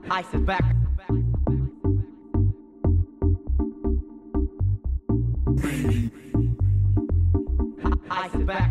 I sit back. I sit back.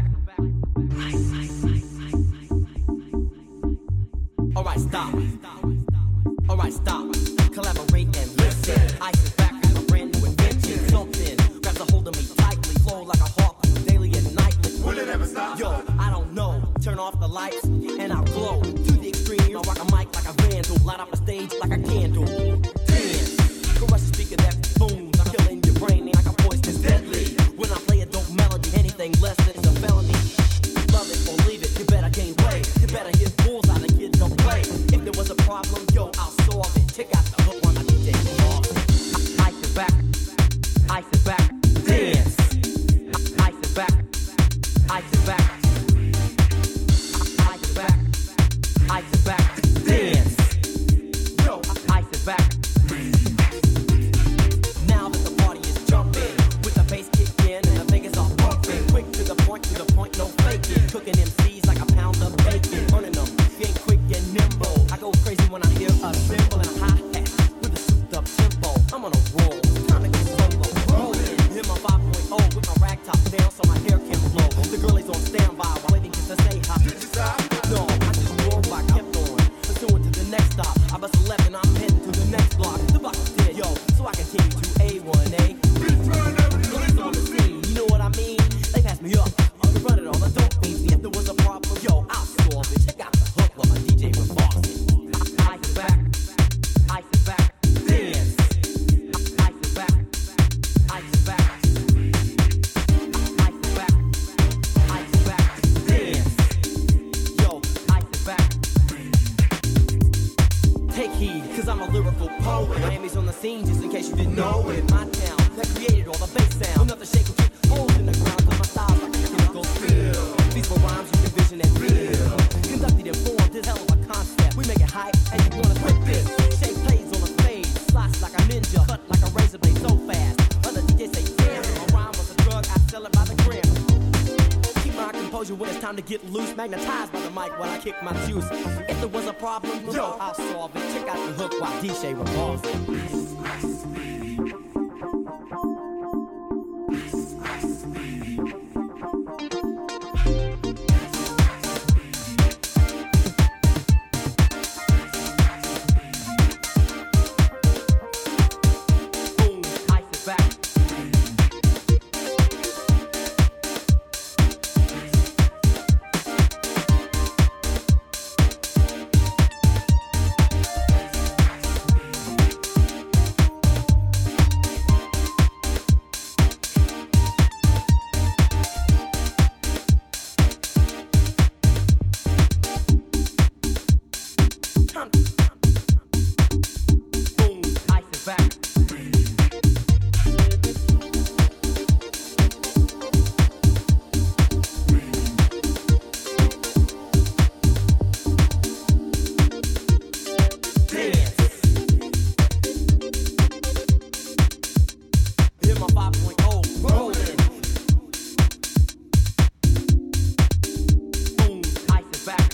Alright, stop. Alright, stop. Collaborate and listen. I sit back with a brand new invention. Something grabs a hold of me tightly, flow like a harpoon daily and nightly. Will it ever stop? Yo, I don't know. Turn off the lights and I'll glow to the extreme. I'll rock a mic like a vandal, light up a stage like a candle. Dance, caress the speaker that booms. I'm killing your brain like a poisonous deadly. When I play a dope melody, anything less than is a felony. Love it or leave it, you better gain weight. You better hit bulls out of kids don't play. If there was a problem, yo, I'll solve it. Check out the hook on my DJ off. I sit back, I sit back, dance. I sit back, I sit back. I sit back, I sit back, dance. Yo, I sit back. Now that the party is jumping, with the bass kick in and the fingers are pumping. Quick to the point, no faking. Cooking MCs like a pound of bacon. Burning them, getting quick and nimble. I go crazy when I hear a cymbal and a hi-hat with a souped up tempo. I'm on a roll, time to go solo. Rolling, hit my 5.0 with my rag top down so my hair can blow. The girl is on standby, waiting just to say hi. Did you stop? No, I just rolled, I kept on. Pursuing to the next stop. I bust a left and I'm heading to the next block. The block is dead, yo, so I continue to A1A. Police on the scene, you know what I mean? They pass me up, I can run it all, I don't beat. If there was a problem, yo, I'll solve it. Check out the hook while my DJ with Boston. I sit back, I sit back, dance. I sit back, I sit back. I sit back, I sit back, dance. Yo, I sit back. Take heed, cause I'm a lyrical poet. Miami's on the scene, just in case you didn't know it. My town, that created all the bass sound. Enough to shake and kick holes in the ground, cause my style's like a chemical spill. These were rhymes you can vision and feel. Conducted and formed, this hell of a concept. We make it hype, and you wanna quit this. Shape plays on the fade, slice like a ninja, cut like a razor blade so fast. Other DJs say, damn, my rhyme was a drug, I sell it by the gram. Keep my composure when it's time to get loose. Magnetized by the mic while I kick my juice. If there was a problem, yo, I'll solve it. Check out the hook while DJ revolves it. Boom, I sit back. Boom, I sit back. Dance. Hit my 5.0, rolling. Boom, I sit back.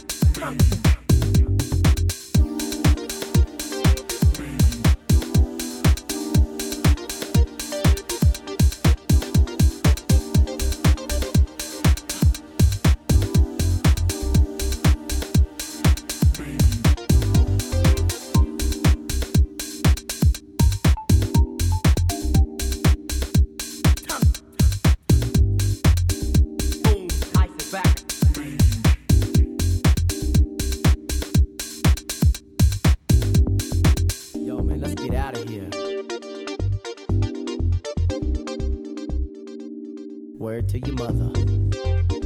Boom, I sit back. Yo, man, let's get out of here. Word to your mother.